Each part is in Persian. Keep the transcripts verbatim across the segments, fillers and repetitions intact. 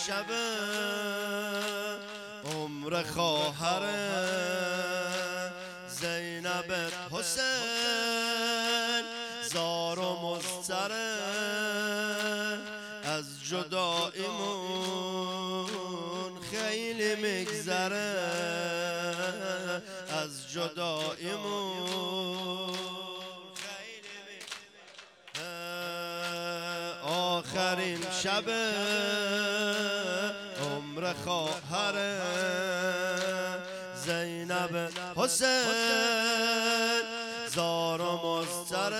شب عمر خواهر زینب حسین زار و مضطر از جداییمون خیلی میگذره از جداییمون خیلی میگذره آخرین شب عمر خواهر زینب حسین زار و مضطر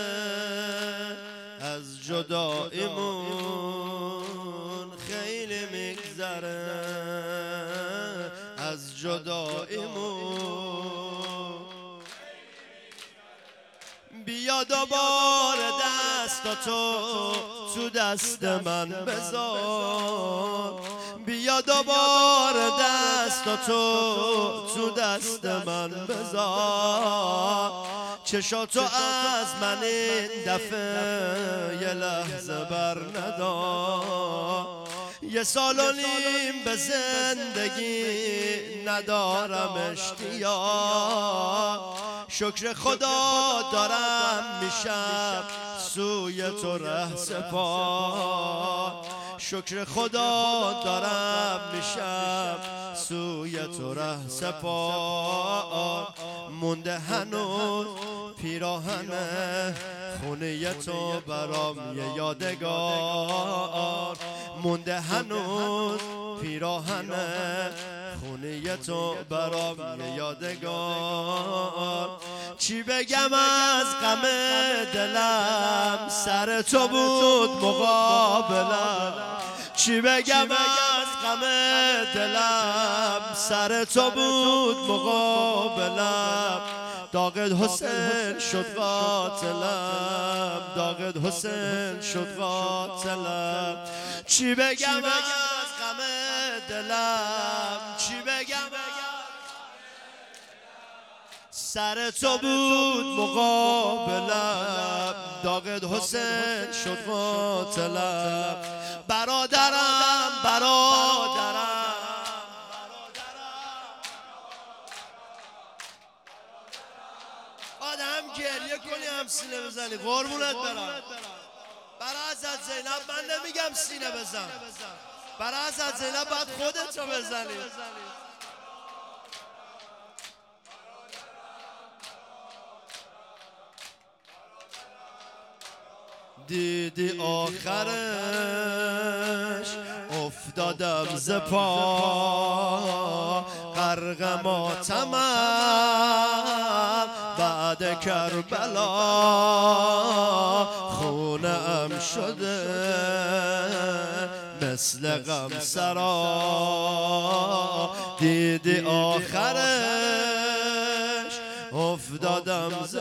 از جداییمون خیلی میگذره از جداییمون بیا دوباره دستاتو تو دست من بذار بیا دوباره دستاتو تو دست من بذار چشاتو از من این دفعه یه لحظه بر ندار یه سال و نیم به زندگی ندارم اشتیاق شکر خدا دارم میشم سوی تو ره سپار شکر خدا دارم میشم سوی تو ره سپار مونده هنوز پیراهن خونه تو برام یه یادگار مونده هنوز پیراهن خونه تو برام یه یادگار چی بگم از غم دلم سر تو بود مقابلم چی بگم از غم دلم سر تو بود مقابلم داغت حسین شد قاتلم داغت حسین شد قاتلم چی بگم از غم دلم چی بگم سر تو بود مقابلم داغت حسین شد قاتلم برادرم برادرم آدم گریه کنی هم سینه بزنی قربونت برم برای حضرت زینب من نمیگم سینه بزن برای حضرت زینب باید خودتو بزنی دیدی آخرش افتادم ز پا غرق ماتمم بعد کربلا خونه ام شده مثل غم سرا دیدی آخرش افتادم ز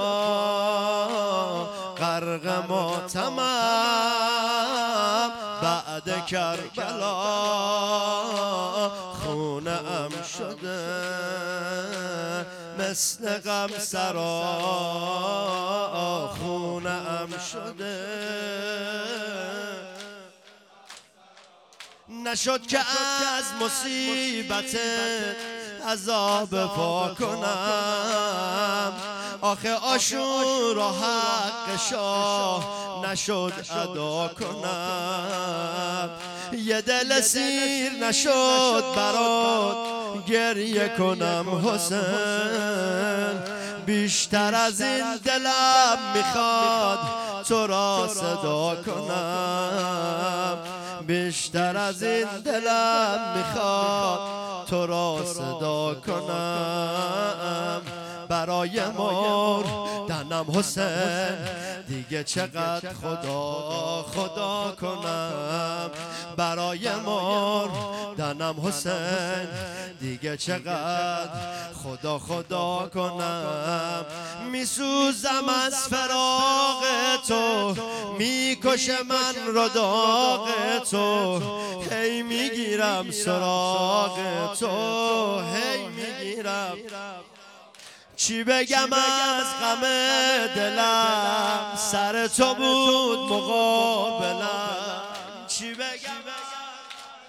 پا غرق ماتمم بعد کربلا خونه ام شده مثل غم سرا خونه ام شده نشد که از مصیبت عذاب پا کنم آخه آشور و حق شاه نشد ادا کنم یه دل سیر نشد برات گریه کنم حسین بیشتر از این دلم میخواد تو را صدا کنم بیشتر از این دلم میخواد تو را صدا کنم برای مردنم حسین دیگه چقدر خدا خدا کنم برای مردنم حسین دیگه چقدر خدا خدا کنم میسوزم از فراق تو میکشه من رو داغ تو هی میگیرم سراغ تو هی میگیرم چی بگم از غم دلم سر تو بود مقابلم چی بگم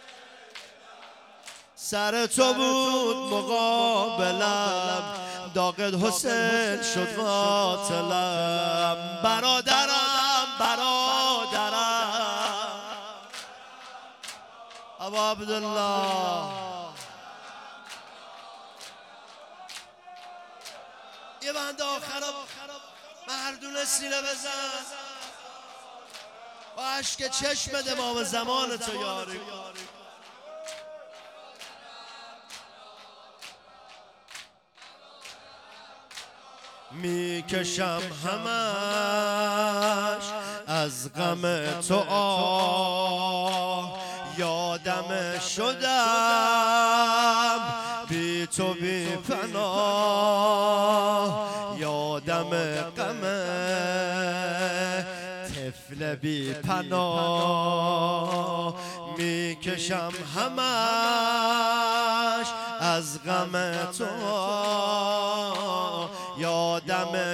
سر تو بود مقابلم، داغت حسین شد قاتلم. برادرم برادرم ابا عبدالله، یه بند آخر مردون سینه بزن با عشق چشم امام زمان تو یاری. میکشم همش از غم تو آه، یادم شدم بی تو بی پناه، یادم غم طفل بی پناه. میکشم همش از غم تو، یادم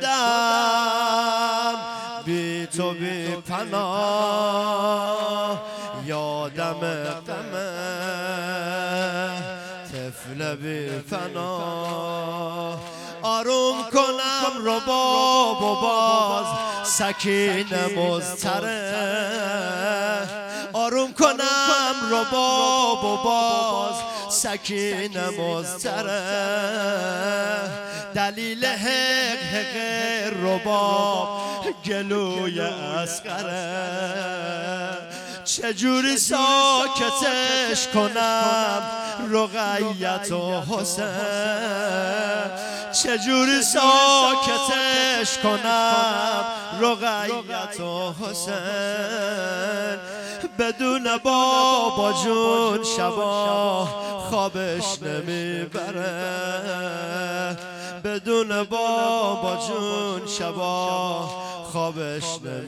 شدم بی تو بی پناه، یادم غم طفل بی پناه. آروم کنم رباب و باز سکینه مضطره، آروم کنم رباب و باز سکینه مضطره. دلیل حق حق رباب گلوی اصغره، چجوری ساکتش کنم رقیت و حسین، چجوری ساکتش کنم رقیت و حسین. بدون بابا جون شبا خوابش نمیبره، بدون بابا جون شبا خوابش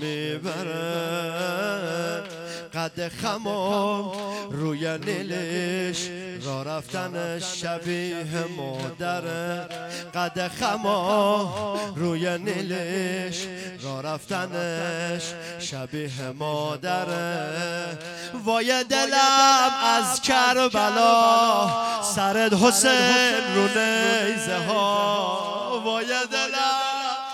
نمیبره. قد خمام روی نیلش را رفتنش شبیه مادره، قد خمام روی نیلش را رفتنش شبیه مادره. وای دلم از کربلا سرت حسین رو نیزه ها، وای دلم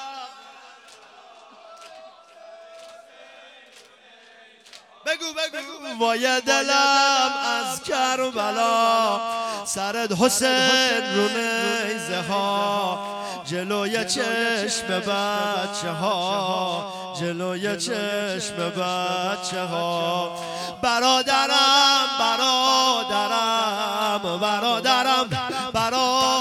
بگو بگو وای دلم از کربلا سرت حسین رو نیزه ها، جلوی چشم بچه ها، جلوی چشم بچه ها. برادرم برادرم برادرم برادرم